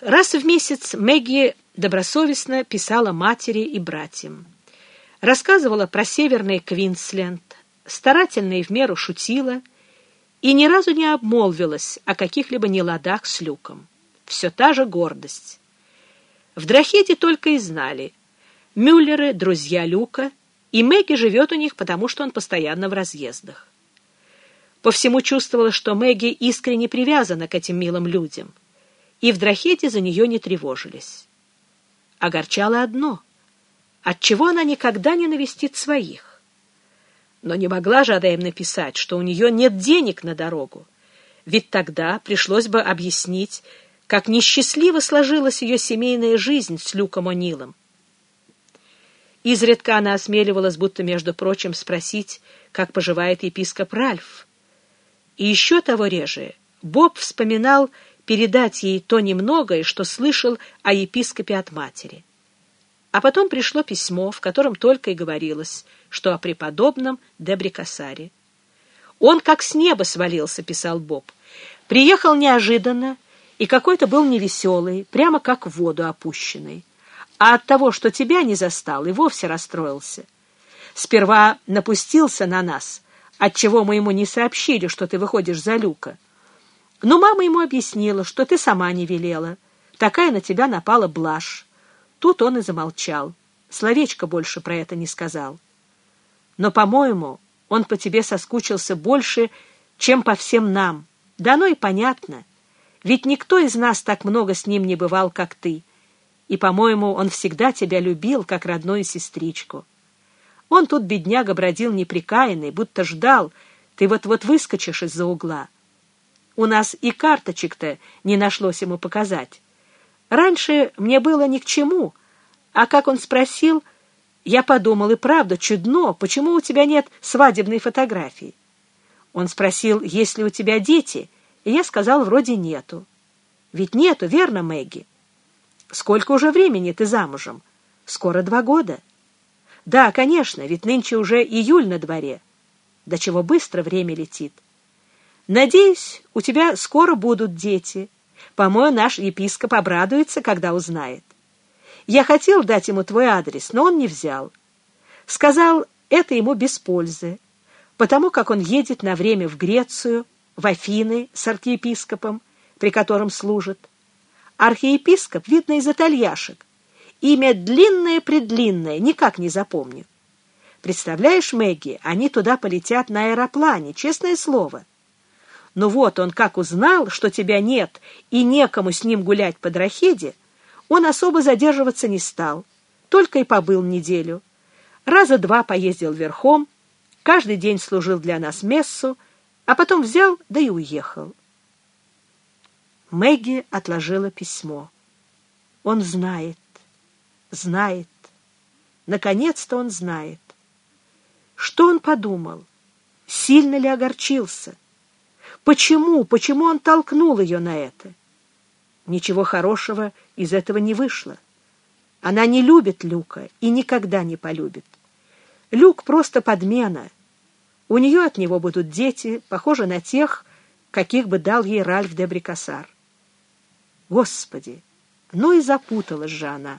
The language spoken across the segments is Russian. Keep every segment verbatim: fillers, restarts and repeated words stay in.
Раз в месяц Мэгги добросовестно писала матери и братьям. Рассказывала про северный Квинсленд, старательно и в меру шутила и ни разу не обмолвилась о каких-либо неладах с Люком. Все та же гордость. В Драхеде только и знали. Мюллеры — друзья Люка, и Мэгги живет у них, потому что он постоянно в разъездах. По всему чувствовала, что Мэгги искренне привязана к этим милым людям, и в Драхеде за нее не тревожились. Огорчало одно — отчего она никогда не навестит своих. Но не могла же она им написать, что у нее нет денег на дорогу, ведь тогда пришлось бы объяснить, как несчастливо сложилась ее семейная жизнь с Люком О'Нилом. Изредка она осмеливалась, будто, между прочим, спросить, как поживает епископ Ральф. И еще того реже Боб вспоминал передать ей то немногое, что слышал о епископе от матери. А потом пришло письмо, в котором только и говорилось, что о преподобном де Брикассаре. «Он как с неба свалился», — писал Боб. «Приехал неожиданно и какой-то был невеселый, прямо как в воду опущенный. А от того, что тебя не застал, и вовсе расстроился. Сперва напустился на нас, отчего мы ему не сообщили, что ты выходишь за Люка. Но мама ему объяснила, что ты сама не велела. Такая на тебя напала блажь. Тут он и замолчал. Словечко больше про это не сказал. Но, по-моему, он по тебе соскучился больше, чем по всем нам. Да оно и понятно. Ведь никто из нас так много с ним не бывал, как ты. И, по-моему, он всегда тебя любил, как родную сестричку. Он тут, бедняга, бродил неприкаянный, будто ждал, ты вот-вот выскочишь из-за угла. У нас и карточек-то не нашлось ему показать. Раньше мне было ни к чему, а как он спросил, я подумал, и правда чудно, почему у тебя нет свадебной фотографии. Он спросил, есть ли у тебя дети, и я сказал, вроде нету. Ведь нету, верно, Мэгги? Сколько уже времени ты замужем? Скоро два года. Да, конечно, ведь нынче уже июль на дворе. До чего быстро время летит. Надеюсь, у тебя скоро будут дети. По-моему, наш епископ обрадуется, когда узнает. Я хотел дать ему твой адрес, но он не взял. Сказал, это ему без пользы, потому как он едет на время в Грецию, в Афины с архиепископом, при котором служит. Архиепископ, видно, из итальяшек. Имя длинное-предлинное, никак не запомню. Представляешь, Мэгги, они туда полетят на аэроплане, честное слово. Ну вот, он как узнал, что тебя нет и некому с ним гулять по Драхеде, он особо задерживаться не стал, только и побыл неделю. Раза два поездил верхом, каждый день служил для нас мессу, а потом взял, да и уехал. Мэгги отложила письмо. Он знает, знает. Наконец-то он знает. Что он подумал? Сильно ли огорчился? Почему, почему он толкнул ее на это? Ничего хорошего из этого не вышло. Она не любит Люка и никогда не полюбит. Люк просто подмена. У нее от него будут дети, похожи на тех, каких бы дал ей Ральф де Брикассар. Господи, ну и запуталась же она.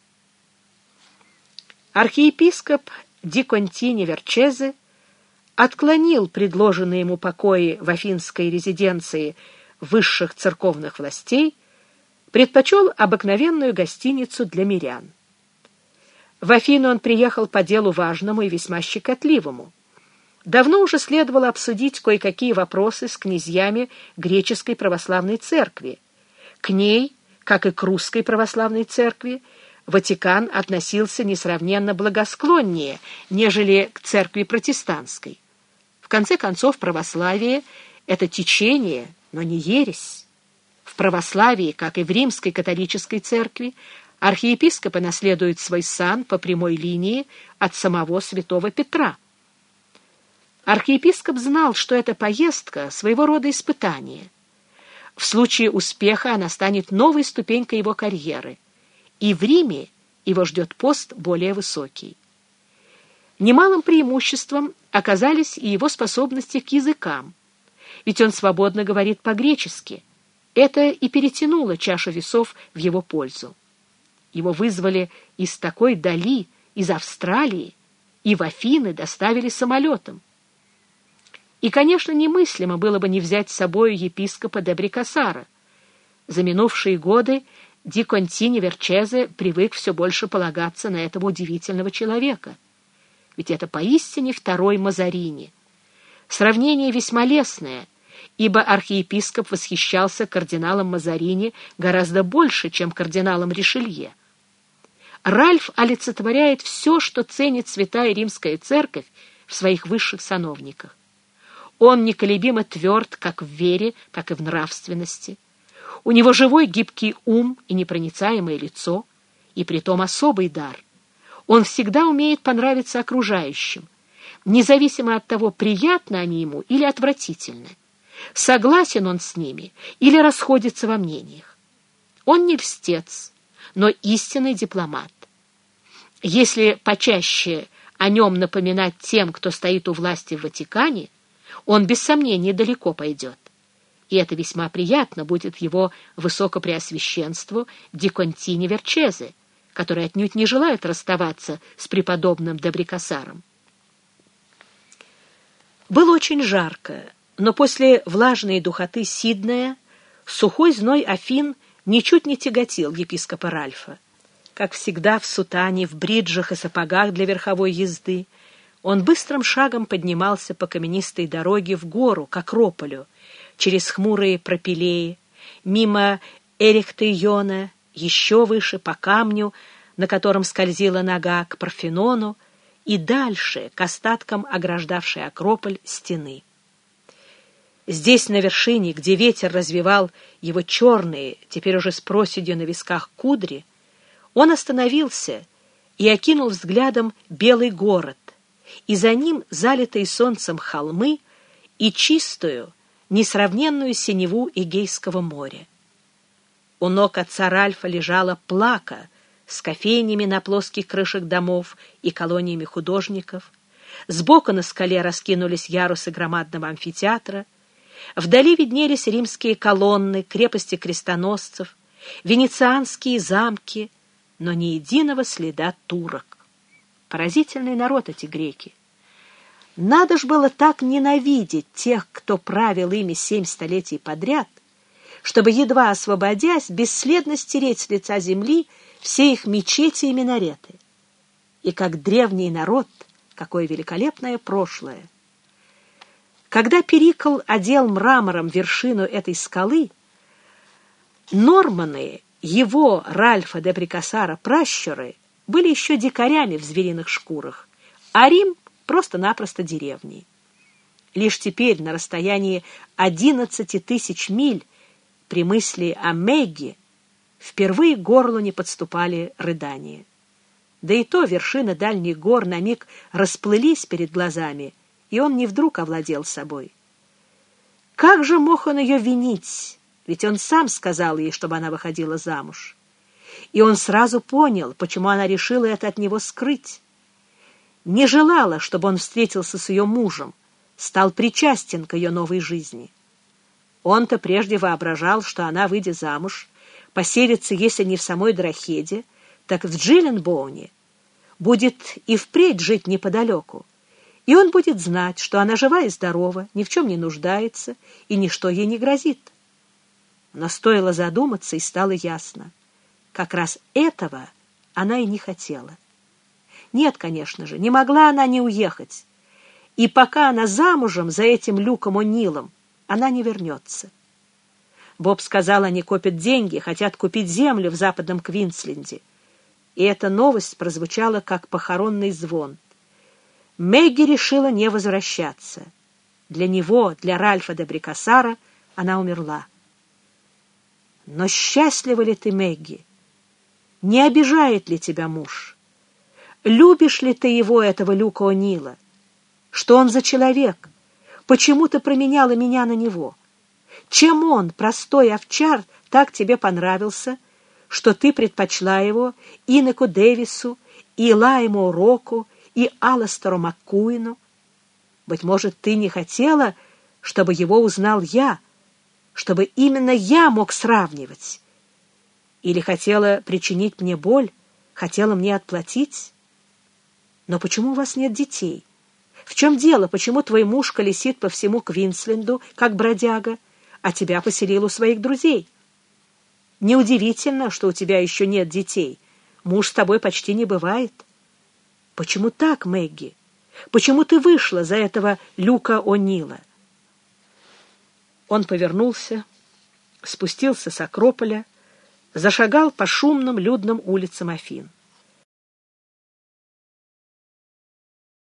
Архиепископ Ди Контини Верчезе отклонил предложенные ему покои в афинской резиденции высших церковных властей, предпочел обыкновенную гостиницу для мирян. В Афины он приехал по делу важному и весьма щекотливому. Давно уже следовало обсудить кое-какие вопросы с князьями греческой православной церкви. К ней, как и к русской православной церкви, Ватикан относился несравненно благосклоннее, нежели к церкви протестантской. В конце концов, православие — это течение, но не ересь. В православии, как и в римской католической церкви, архиепископы наследуют свой сан по прямой линии от самого святого Петра. Архиепископ знал, что эта поездка — своего рода испытание. В случае успеха она станет новой ступенькой его карьеры, и в Риме его ждет пост более высокий. Немалым преимуществом оказались и его способности к языкам, ведь он свободно говорит по-гречески, Это и перетянуло чашу весов в его пользу. Его вызвали из такой дали, из Австралии, и в Афины доставили самолетом. И, конечно, немыслимо было бы не взять с собой епископа де Брикассара. За минувшие годы Ди Контини Верчезе привык все больше полагаться на этого удивительного человека. Ведь это поистине второй Мазарини. Сравнение весьма лестное, ибо архиепископ восхищался кардиналом Мазарини гораздо больше, чем кардиналом Ришелье. Ральф олицетворяет все, что ценит Святая Римская Церковь в своих высших сановниках. Он неколебимо тверд как в вере, так и в нравственности. У него живой гибкий ум и непроницаемое лицо, и притом особый дар. Он всегда умеет понравиться окружающим, независимо от того, приятны они ему или отвратительны. Согласен он с ними или расходится во мнениях. Он не льстец, но истинный дипломат. Если почаще о нем напоминать тем, кто стоит у власти в Ватикане, он без сомнения далеко пойдет. И это весьма приятно будет его высокопреосвященству Ди Контини Верчезе, который отнюдь не желает расставаться с преподобным де Брикассаром. Было очень жарко, но после влажной духоты Сиднея сухой зной Афин ничуть не тяготил епископа Ральфа. Как всегда в сутане, в бриджах и сапогах для верховой езды, он быстрым шагом поднимался по каменистой дороге в гору, к Акрополю, через хмурые пропилеи, мимо Эрехтейона, еще выше по камню, на котором скользила нога, к Парфенону, и дальше к остаткам ограждавшей Акрополь стены. Здесь, на вершине, где ветер развивал его черные, теперь уже с проседью на висках кудри, он остановился и окинул взглядом белый город, и за ним залитые солнцем холмы и чистую, несравненную синеву Эгейского моря. У ног отца Ральфа лежала Плака с кофейнями на плоских крышах домов и колониями художников. Сбоку на скале раскинулись ярусы громадного амфитеатра. Вдали виднелись римские колонны, крепости крестоносцев, венецианские замки, но ни единого следа турок. Поразительный народ эти греки. Надо ж было так ненавидеть тех, кто правил ими семь столетий подряд, чтобы, едва освободясь, бесследно стереть с лица земли все их мечети и минареты. И как древний народ, какое великолепное прошлое! Когда Перикл одел мрамором вершину этой скалы, норманы, его, Ральфа де Брикассара, пращуры, были еще дикарями в звериных шкурах, а Рим — просто-напросто деревней. Лишь теперь, на расстоянии одиннадцати тысяч миль, при мысли о Мегге, впервые к горлу не подступали рыдания. Да и то вершины дальних гор на миг расплылись перед глазами, и он не вдруг овладел собой. Как же мог он ее винить? Ведь он сам сказал ей, чтобы она выходила замуж. И он сразу понял, почему она решила это от него скрыть. Не желала, чтобы он встретился с ее мужем, стал причастен к ее новой жизни. Он-то прежде воображал, что она, выйдя замуж, поселится, если не в самой Драхеде, так в Джилленбоуне, будет и впредь жить неподалеку, и он будет знать, что она жива и здорова, ни в чем не нуждается, и ничто ей не грозит. Но стоило задуматься, и стало ясно. Как раз этого она и не хотела. Нет, конечно же, не могла она не уехать. И пока она замужем за этим Люком О'Нилом, она не вернется. Боб сказал, они копят деньги, хотят купить землю в западном Квинсленде. И эта новость прозвучала, как похоронный звон. Мэгги решила не возвращаться. Для него, для Ральфа де Брикассара, она умерла. Но счастлива ли ты, Мэгги? Не обижает ли тебя муж? Любишь ли ты его, этого Люка О'Нила? Что он за человек? Почему ты променяла меня на него? Чем он, простой овчар, так тебе понравился, что ты предпочла его Инеку Дэвису, и Лайму Року, и Аластеру Маккуину? Быть может, ты не хотела, чтобы его узнал я, чтобы именно я мог сравнивать? Или хотела причинить мне боль, хотела мне отплатить? Но почему у вас нет детей? В чем дело? Почему твой муж колесит по всему Квинсленду, как бродяга, а тебя поселил у своих друзей? Неудивительно, что у тебя еще нет детей. Муж с тобой почти не бывает. Почему так, Мэгги? Почему ты вышла за этого Люка О'Нила?» Он повернулся, спустился с Акрополя, зашагал по шумным людным улицам Афин.